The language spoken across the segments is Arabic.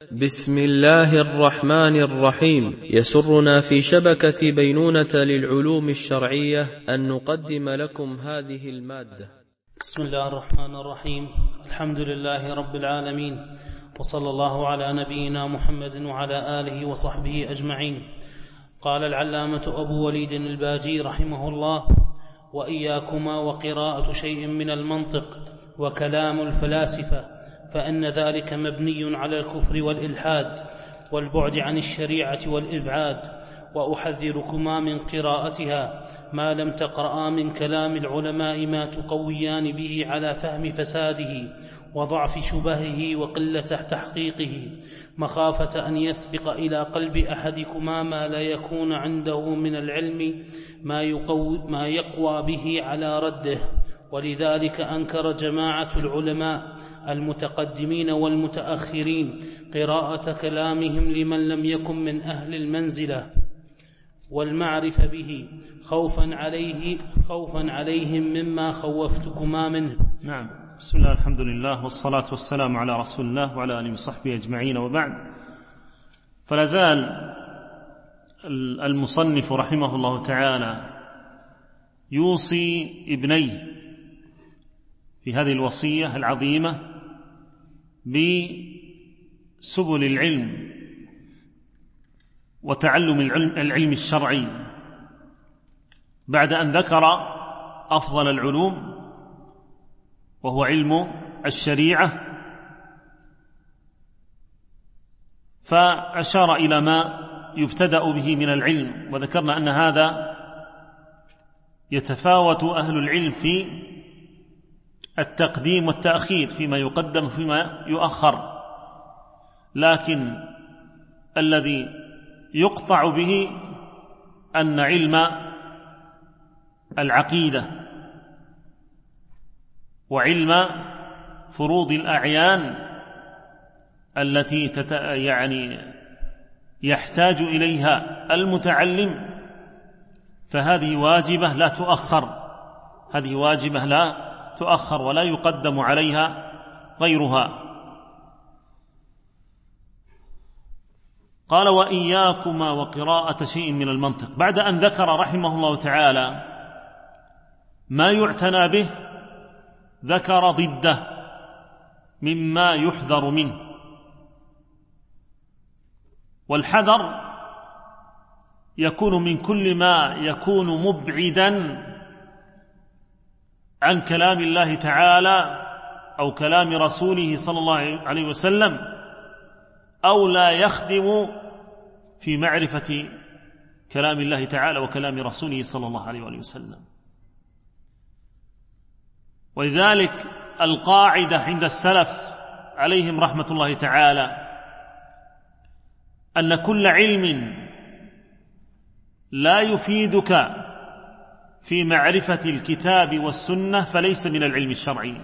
بسم الله الرحمن الرحيم. يسرنا في شبكة بينونة للعلوم الشرعية أن نقدم لكم هذه المادة. بسم الله الرحمن الرحيم. الحمد لله رب العالمين، وصلى الله على نبينا محمد وعلى آله وصحبه أجمعين. قال العلامة أبو وليد الباجي رحمه الله: وإياكما وقراءة شيء من المنطق وكلام الفلاسفة، فإن ذلك مبني على الكفر والإلحاد والبعد عن الشريعة والإبعاد. وأحذركما من قراءتها ما لم تقرأا من كلام العلماء ما تقويان به على فهم فساده وضعف شبهه وقلة تحقيقه، مخافة أن يسبق إلى قلب أحدكما ما لا يكون عنده من العلم ما يقوى به على رده. ولذلك أنكر جماعة العلماء المتقدمين والمتأخرين قراءة كلامهم لمن لم يكن من أهل المنزلة والمعرفة به، خوفا عليهم مما خوفتكما منه. نعم. بسم الله، الحمد لله، والصلاة والسلام على رسول الله وعلى آله وصحبه أجمعين، وبعد. فلا زال المصنف رحمه الله تعالى يوصي ابنيه في هذه الوصية العظيمة بسبل العلم وتعلم العلم الشرعي، بعد أن ذكر أفضل العلوم وهو علم الشريعة، فأشار إلى ما يبتدأ به من العلم. وذكرنا أن هذا يتفاوت أهل العلم في التقديم والتأخير، فيما يقدم وفيما يؤخر، لكن الذي يقطع به أن علم العقيدة وعلم فروض الأعيان التي يحتاج إليها المتعلم، فهذه واجبة لا تؤخر، هذه واجبة لا تؤخر ولا يقدم عليها غيرها. قال: وإياكما وقراءة شيء من المنطق، بعد أن ذكر رحمه الله تعالى ما يعتنى به ذكر ضده مما يحذر منه. والحذر يكون من كل ما يكون مبعدا عن كلام الله تعالى أو كلام رسوله صلى الله عليه وسلم، أو لا يخدم في معرفة كلام الله تعالى وكلام رسوله صلى الله عليه وسلم. ولذلك القاعدة عند السلف عليهم رحمة الله تعالى أن كل علم لا يفيدك في معرفة الكتاب والسنة فليس من العلم الشرعي.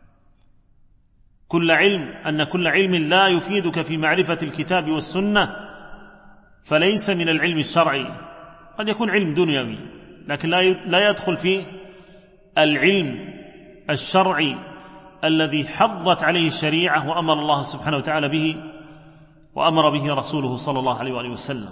كل علم لا يفيدك في معرفة الكتاب والسنة فليس من العلم الشرعي. قد يكون علم دنيوي لكن لا يدخل في العلم الشرعي الذي حضت عليه الشريعة وأمر الله سبحانه وتعالى به وأمر به رسوله صلى الله عليه وسلم.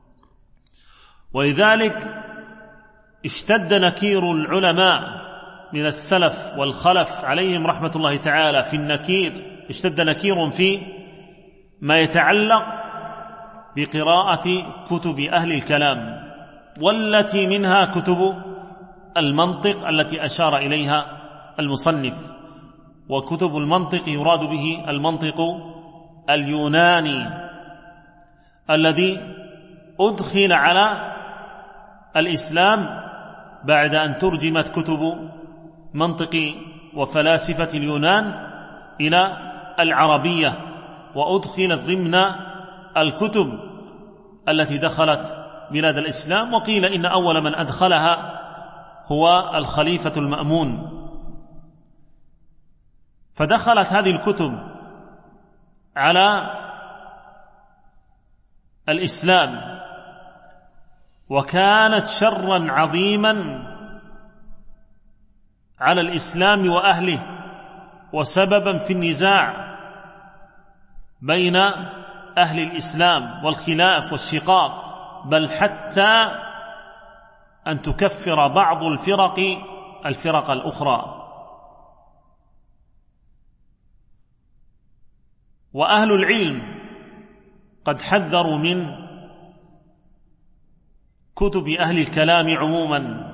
ولذلك اشتد نكير العلماء من السلف والخلف عليهم رحمة الله تعالى في النكير، اشتد نكير في ما يتعلق بقراءة كتب أهل الكلام، والتي منها كتب المنطق التي أشار إليها المصنف. وكتب المنطق يراد به المنطق اليوناني الذي أدخل على الإسلام بعد أن ترجمت كتب منطق وفلاسفة اليونان إلى العربية، وأدخلت ضمن الكتب التي دخلت بلاد الإسلام. وقيل إن أول من أدخلها هو الخليفة المأمون. فدخلت هذه الكتب على الإسلام، وكانت شرا عظيما على الإسلام وأهله، وسببا في النزاع بين أهل الإسلام والخلاف والشقاق، بل حتى أن تكفر بعض الفرق الأخرى. وأهل العلم قد حذروا من كتب أهل الكلام عموما،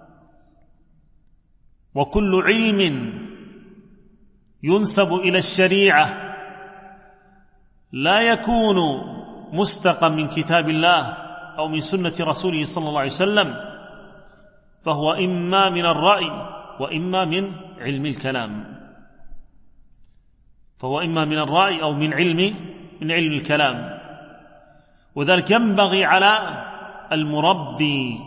وكل علم ينسب إلى الشريعة لا يكون مستقا من كتاب الله أو من سنة رسوله صلى الله عليه وسلم، فهو إما من الرأي وإما من علم الكلام، فهو إما من الرأي أو من علم الكلام. وذلك ينبغي على المربي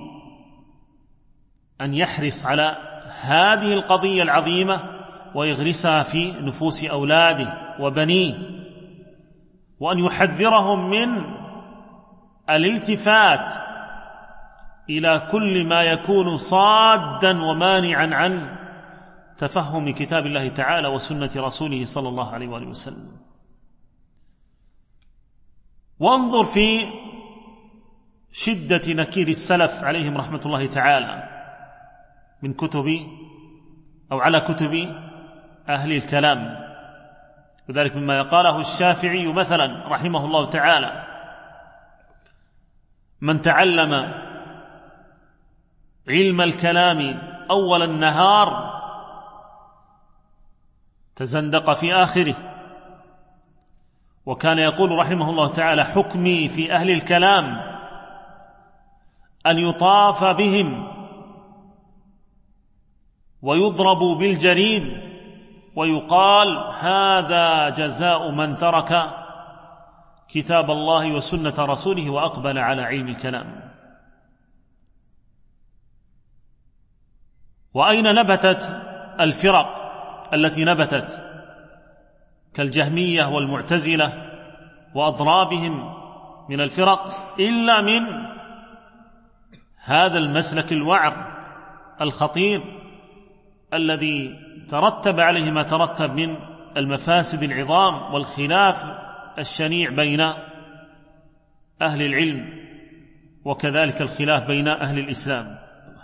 أن يحرص على هذه القضية العظيمة ويغرسها في نفوس أولاده وبنيه، وأن يحذرهم من الالتفات إلى كل ما يكون صادا ومانعا عن تفهم كتاب الله تعالى وسنة رسوله صلى الله عليه وآله وسلم. وانظر في شدة نكير السلف عليهم رحمة الله تعالى من كتب أو على كتب أهل الكلام. وذلك مما قاله الشافعي مثلا رحمه الله تعالى: من تعلم علم الكلام أول النهار تزندق في آخره. وكان يقول رحمه الله تعالى: حكمي في أهل الكلام أن يطاف بهم ويضربوا بالجريد ويقال: هذا جزاء من ترك كتاب الله وسنة رسوله وأقبل على علم الكلام. وأين نبتت الفرق التي نبتت كالجهمية والمعتزلة وأضرابهم من الفرق إلا من هذا المسلك الوعر الخطير الذي ترتب عليه ما ترتب من المفاسد العظام والخلاف الشنيع بين أهل العلم، وكذلك الخلاف بين أهل الإسلام.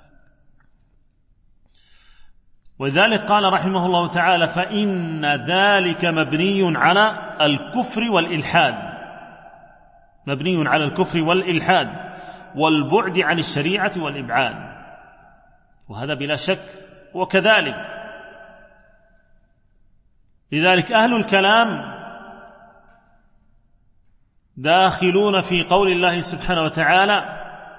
ولذلك قال رحمه الله تعالى: فإن ذلك مبني على الكفر والإلحاد، مبني على الكفر والإلحاد والبعد عن الشريعة والإبعاد، وهذا بلا شك. وكذلك لذلك أهل الكلام داخلون في قول الله سبحانه وتعالى: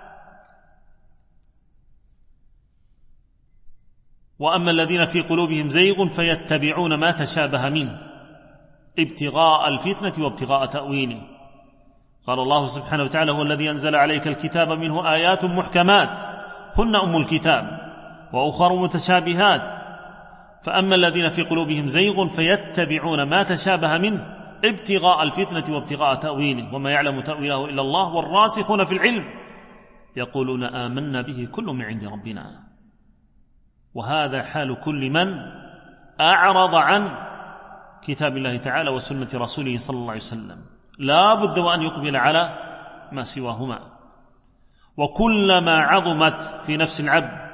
وأما الذين في قلوبهم زيغ فيتبعون ما تشابه منه ابتغاء الفتنة وابتغاء تأويله. قال الله سبحانه وتعالى: هو الذي أنزل عليك الكتاب منه آيات محكمات هن أم الكتاب وأخر متشابهات فأما الذين في قلوبهم زيغ فيتبعون ما تشابه منه ابتغاء الفتنة وابتغاء تأويله وما يعلم تأويله إلا الله والراسخون في العلم يقولون آمنا به كل من عند ربنا. وهذا حال كل من أعرض عن كتاب الله تعالى وسنة رسوله صلى الله عليه وسلم، لا بد وأن يقبل على ما سواهما. وكلما عظمت في نفس العبد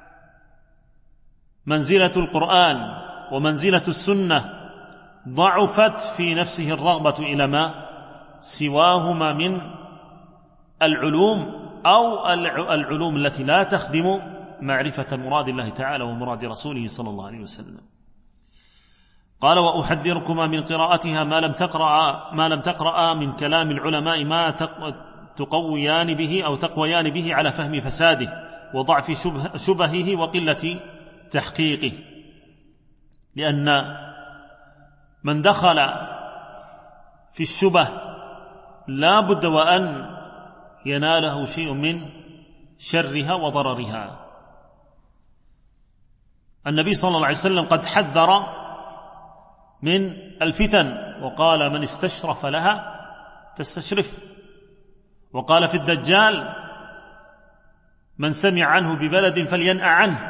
منزلة القرآن ومنزلة السنة ضعفت في نفسه الرغبة إلى ما سواهما من العلوم أو العلوم التي لا تخدم معرفة مراد الله تعالى ومراد رسوله صلى الله عليه وسلم. قال: وأحذركما من قراءتها ما لم تقرأ من كلام العلماء ما تقويان به أو تقويان به على فهم فساده وضعف شبهه وقلة تحقيقه. لأن من دخل في الشبه لا بد وأن يناله شيء من شرها وضررها. النبي صلى الله عليه وسلم قد حذر من الفتن وقال: من استشرف لها تستشرف. وقال في الدجال: من سمع عنه ببلد فلينأ عنه.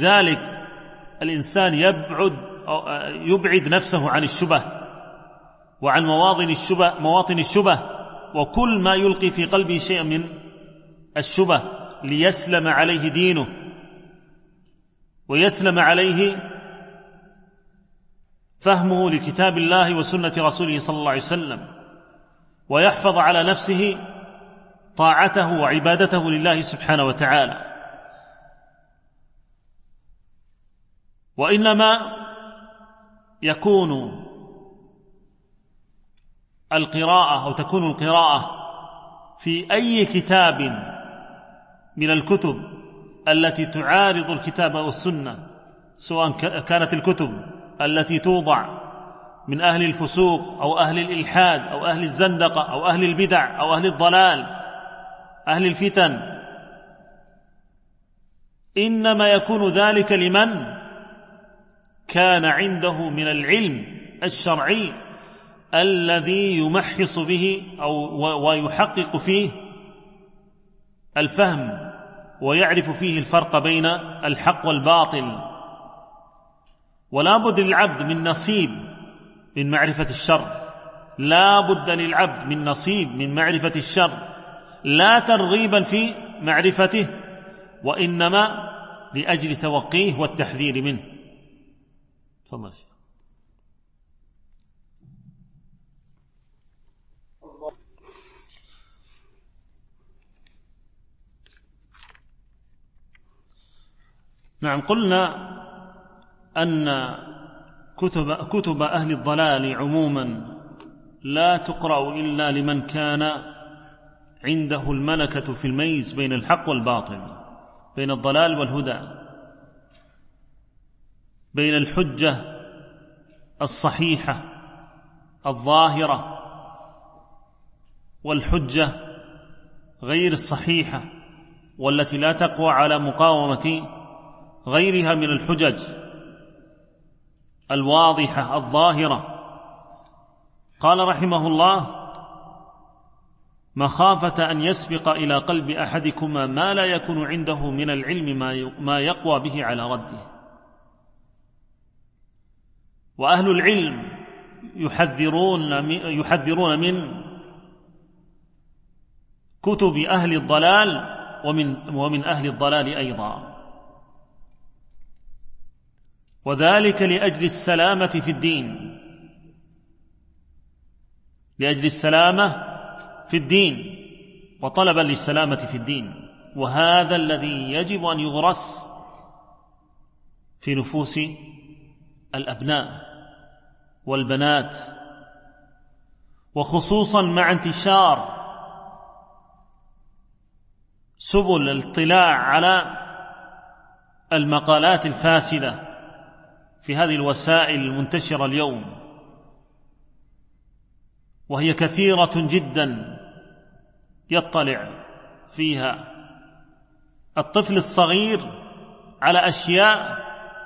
ولذلك الإنسان يبعد نفسه عن الشبه وعن مواطن الشبه وكل ما يلقي في قلبه شيئا من الشبه، ليسلم عليه دينه ويسلم عليه فهمه لكتاب الله وسنة رسوله صلى الله عليه وسلم، ويحفظ على نفسه طاعته وعبادته لله سبحانه وتعالى. وإنما يكون القراءة أو تكون القراءة في أي كتاب من الكتب التي تعارض الكتاب والسنة، سواء كانت الكتب التي توضع من أهل الفسوق أو أهل الإلحاد أو أهل الزندقة أو أهل البدع أو أهل الضلال أهل الفتن، إنما يكون ذلك لمن كان عنده من العلم الشرعي الذي يمحص به ويحقق فيه الفهم ويعرف فيه الفرق بين الحق والباطل. ولا بد للعبد من نصيب من معرفة الشر، لا بد للعبد من نصيب من معرفة الشر، لا ترغيبا في معرفته، وإنما لأجل توقيه والتحذير منه. تفضل. نعم، قلنا أن كتب أهل الضلال عموما لا تقرأ إلا لمن كان عنده الملكة في الميز بين الحق والباطل، بين الضلال والهدى، بين الحجة الصحيحة الظاهرة والحجة غير الصحيحة والتي لا تقوى على مقاومة غيرها من الحجج الواضحة الظاهرة. قال رحمه الله: مخافة أن يسبق إلى قلب أحدكما ما لا يكون عنده من العلم ما يقوى به على رده. وأهل العلم يحذرون من كتب أهل الضلال ومن أهل الضلال أيضا، وذلك لأجل السلامة في الدين، لأجل السلامة في الدين وطلبا للسلامة في الدين. وهذا الذي يجب أن يغرس في نفوس الأبناء والبنات، وخصوصا مع انتشار سبل الاطلاع على المقالات الفاسدة في هذه الوسائل المنتشرة اليوم، وهي كثيرة جدا يطلع فيها الطفل الصغير على أشياء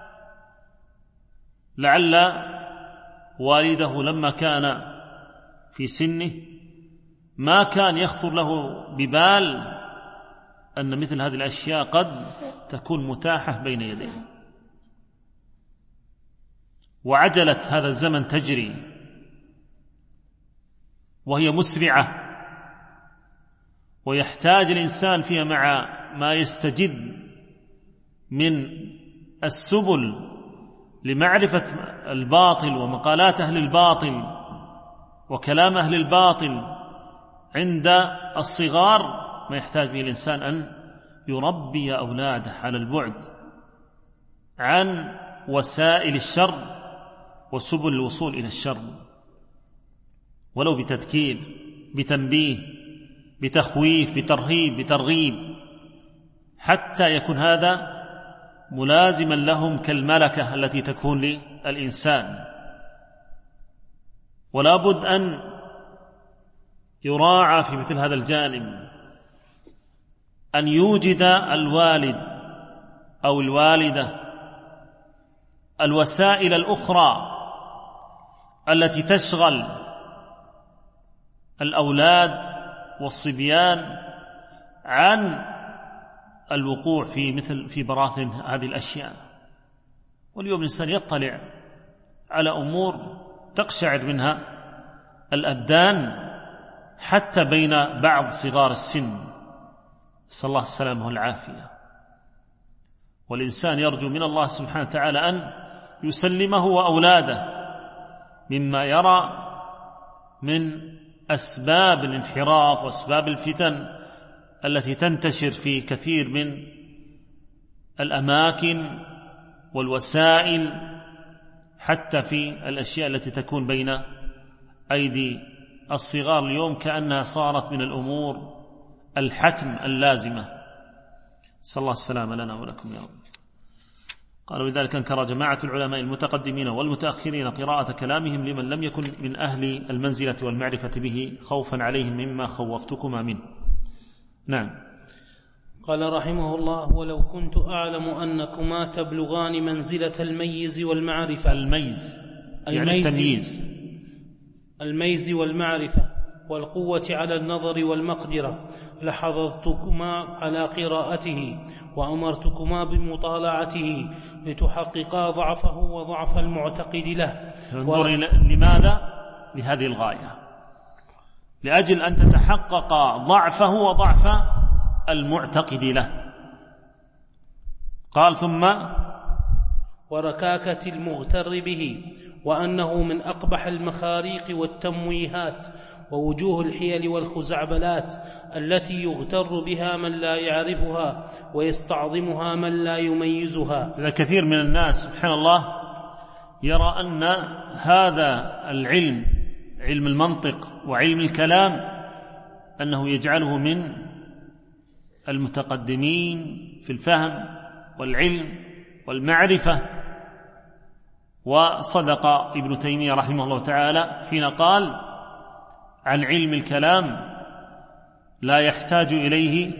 لعل والده لما كان في سنه ما كان يخطر له ببال أن مثل هذه الأشياء قد تكون متاحة بين يديه. وعجلة هذا الزمن تجري وهي مسرعة، ويحتاج الإنسان فيها مع ما يستجد من السبل لمعرفة الباطل ومقالات أهل الباطل وكلام أهل الباطل عند الصغار، ما يحتاج به الإنسان أن يربي أولاده على البعد عن وسائل الشر وسبل الوصول إلى الشر، ولو بتذكير، بتنبيه، بتخويف، بترهيب، بترغيب، حتى يكون هذا ملازما لهم كالملكة التي تكون للإنسان. ولا بد أن يراعى في مثل هذا الجانب أن يوجد الوالد أو الوالدة الوسائل الأخرى التي تشغل الأولاد والصبيان عن الوقوع في براثن هذه الأشياء. واليوم الإنسان يطلع على أمور تقشعر منها الأبدان حتى بين بعض صغار السن، نسأل الله السلامة والعافية. والإنسان يرجو من الله سبحانه وتعالى أن يسلمه وأولاده مما يرى من أسباب الانحراف وأسباب الفتن التي تنتشر في كثير من الأماكن والوسائل، حتى في الأشياء التي تكون بين أيدي الصغار اليوم كأنها صارت من الأمور الحتم اللازمة. صلى الله السلامة لنا ولكم يا رب. قالوا لذلك أنكر جماعة العلماء المتقدمين والمتأخرين قراءة كلامهم لمن لم يكن من أهل المنزلة والمعرفة به، خوفا عليهم مما خوفتكما منه. نعم. قال رحمه الله: ولو كنت أعلم أنكما تبلغان منزلة الميز والمعرفة. الميز يعني التمييز، الميز والمعرفة والقوة على النظر والمقدرة، لحضرتكما على قراءته وأمرتكما بمطالعته لتحققا ضعفه وضعف المعتقد له. انظر لماذا؟ لهذه الغاية، لأجل أن تتحقق ضعفه وضعف المعتقد له. قال: ثم وركاكة المغتر به، وأنه من أقبح المخاريق والتمويهات ووجوه الحيل والخزعبلات التي يغتر بها من لا يعرفها ويستعظمها من لا يميزها. إذا كثير من الناس سبحان الله يرى أن هذا العلم، علم المنطق وعلم الكلام، أنه يجعله من المتقدمين في الفهم والعلم والمعرفة. وصدق ابن تيمية رحمه الله تعالى حين قال عن علم الكلام: لا يحتاج إليه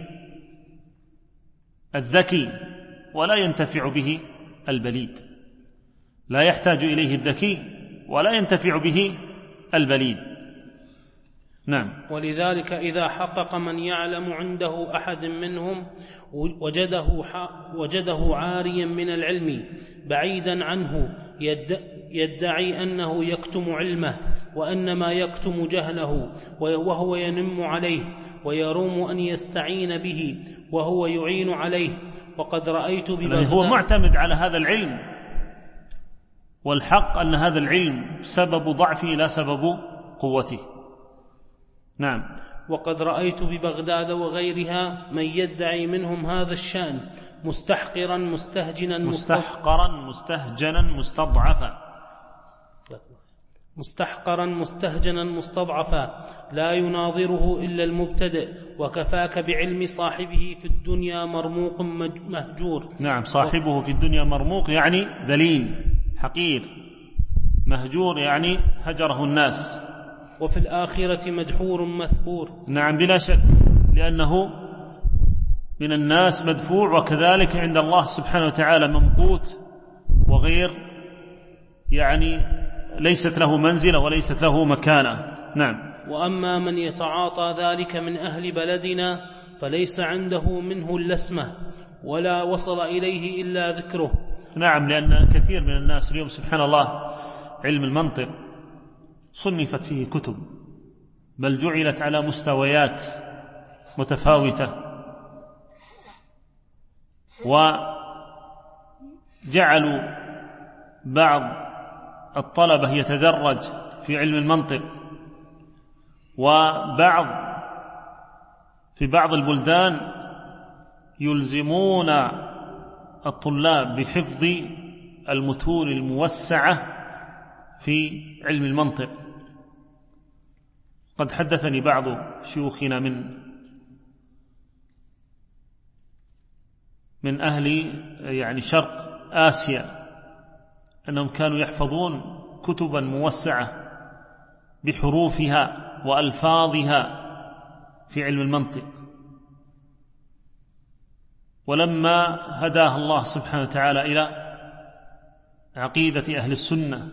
الذكي ولا ينتفع به البليد. لا يحتاج إليه الذكي ولا ينتفع به البليد. نعم. ولذلك إذا حقق من يعلم عنده أحد منهم وجده عاريا من العلم بعيدا عنه، يدعي أنه يكتم علمه وأنما يكتم جهله، وهو ينم عليه ويروم أن يستعين به وهو يعين عليه. وقد رأيت ببغداد، هو معتمد على هذا العلم، والحق أن هذا العلم سبب ضعفه لا سبب قوته. نعم. وقد رأيت ببغداد وغيرها من يدعي منهم هذا الشأن مستحقرا مستهجنا مستضعفا لا يناظره إلا المبتدئ، وكفاك بعلم صاحبه في الدنيا مرموق مهجور. نعم. صاحبه في الدنيا مرموق يعني ذليل حقير، مهجور يعني هجره الناس، وفي الآخرة مدحور مثبور. نعم بلا شك، لأنه من الناس مدفوع، وكذلك عند الله سبحانه وتعالى ممقوت وغير، يعني ليست له منزلة وليست له مكانة. نعم. وأما من يتعاطى ذلك من أهل بلدنا فليس عنده منه اللسمة ولا وصل إليه إلا ذكره. نعم. لأن كثير من الناس اليوم سبحان الله علم المنطق صنفت فيه كتب، بل جعلت على مستويات متفاوتة، وجعلوا بعض الطلبة يتدرج في علم المنطق، في بعض البلدان يلزمون الطلاب بحفظ المتون الموسعة في علم المنطق. قد حدثني بعض شيوخنا من أهل يعني شرق آسيا أنهم كانوا يحفظون كتبا موسعة بحروفها وألفاظها في علم المنطق، ولما هداه الله سبحانه وتعالى إلى عقيدة أهل السنة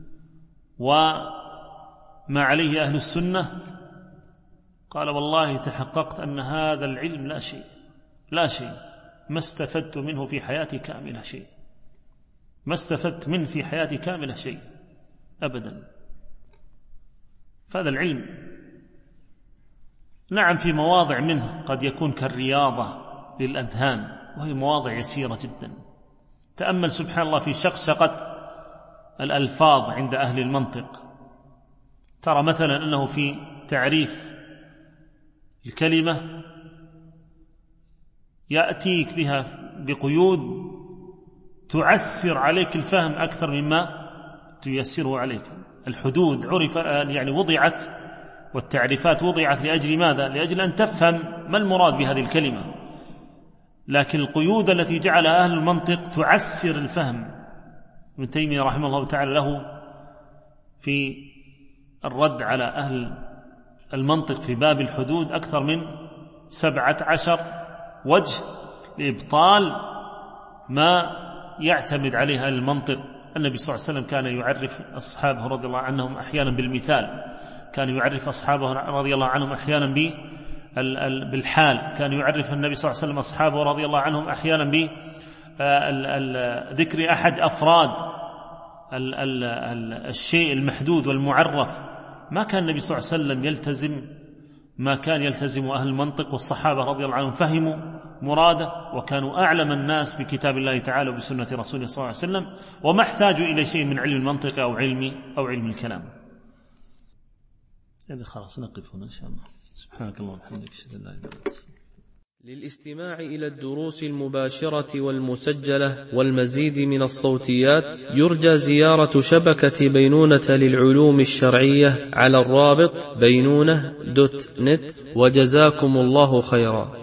وما عليه أهل السنة، قال: والله تحققت أن هذا العلم لا شيء ما استفدت منه في حياتي كاملة شيء، ما استفدت منه في حياتي كاملة شيء أبدا. فهذا العلم نعم في مواضع منه قد يكون كالرياضة للأذهان، وهي مواضع يسيرة جدا. تأمل سبحان الله في شقشقة الألفاظ عند أهل المنطق، ترى مثلا أنه في تعريف الكلمة يأتيك بها بقيود تعسر عليك الفهم أكثر مما تيسره عليك. الحدود عرف يعني وضعت، والتعريفات وضعت لأجل ماذا؟ لأجل أن تفهم ما المراد بهذه الكلمة، لكن القيود التي جعلها أهل المنطق تعسر الفهم. ابن تيمية رحمه الله تعالى له في الرد على أهل المنطق في باب الحدود أكثر من 17 وجه لإبطال ما يعتمد عليها المنطق. النبي صلى الله عليه وسلم كان يعرف أصحابه رضي الله عنهم أحيانا بالمثال، كان يعرف أصحابه رضي الله عنهم أحيانا بالحال، كان يعرف النبي صلى الله عليه وسلم أصحابه رضي الله عنهم أحيانا بذكر أحد أفراد الشيء المحدود والمعرف. ما كان النبي صلى الله عليه وسلم يلتزم ما كان يلتزم أهل المنطق، والصحابة رضي الله عنهم فهموا مراده وكانوا أعلم الناس بكتاب الله تعالى وبسنة رسوله صلى الله عليه وسلم، وما احتاجوا إلى شيء من علم المنطق أو علم الكلام. يعني خلاص نقف هنا إن شاء الله. سبحانك اللهم وبحمدك أشهد أن لا إله إلا أنت. للاستماع إلى الدروس المباشرة والمسجلة والمزيد من الصوتيات يرجى زيارة شبكة بينونة للعلوم الشرعية على الرابط بينونة.net. وجزاكم الله خيرا.